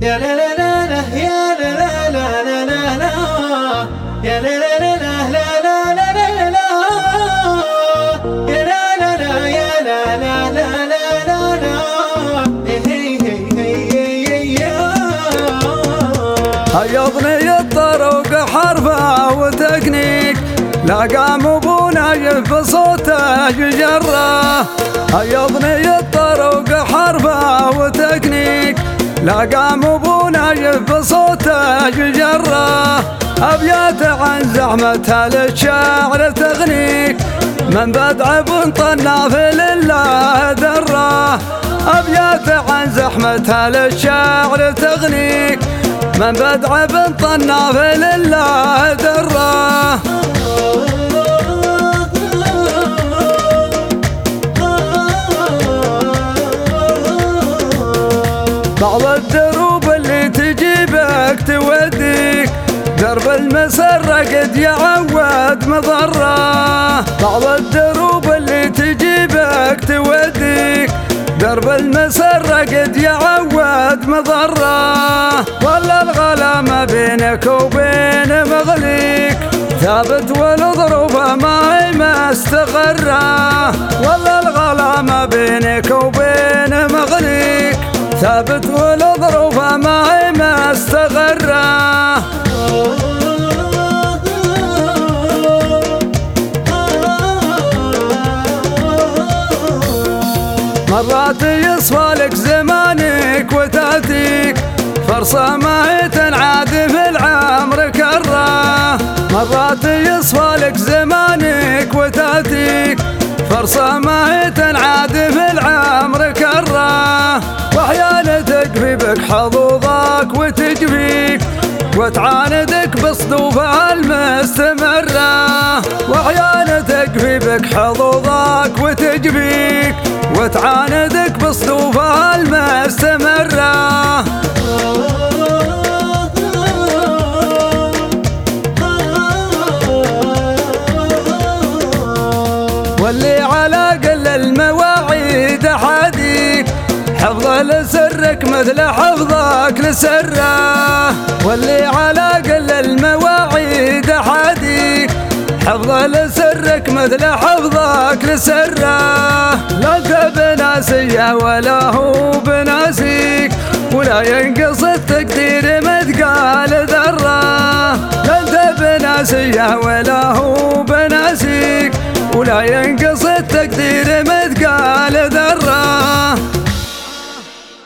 يا لا لا لا لا يا لا لا لا لا لا لا يا لا لا لا لا لا لا لا لا يا لا لا لا يا لا لا لا لا لا لا هي حيضني الطرق حرفه وتكنيك، لا قام ابونا بصوته يجره. حيضني الطرق حرفه وتكنيك، لا قام ابونا بصوته يجره. ابيات عن زحمتها للشاعر تغنيك، من بدع بن طناف لله دره. ابيات عن زحمتها للشاعر تغنيك، من بدع بن طناف لله دره. بعض الدروب اللي تجيبك توديك، درب المسرة قد يعود مضره. بعض الدروب اللي تجيبك توديك، درب المسرة قد يعود مضره. ولا الغلا ما بينك وبين مغليك، ثابت والظروف ما هي مستقره. ولا الغلا ما بينك وبين مغليك، ثابت والظروف ما هي مستقره. مرات يصفى لك زمانك وتاتيك، فرصة ما هي تنعاد في العمر كره. مرات يصفى لك زمانك وتاتيك، فرصة ما هي تنعاد في العمر كره. واحيانا تقفي بك حظوظك وتجفيك، وتعاندك بصدوفها المستمره. واحيانا تقفي بك حظوظك وتجفيك، وتعاندك بصدوفها المستمره. واللي على قل المواعيد حديك، حفظه لسرك مثل حفظك لسره. واللي على قل المواعيد حديك، حفظه لسرك مثل حفظك لسره. لا انت بناسيه ولا هو بناسيك، ولا ينقص التقدير مثقال ذره. لا انت بناسيه ولا هو بناسيك، ولا ينقص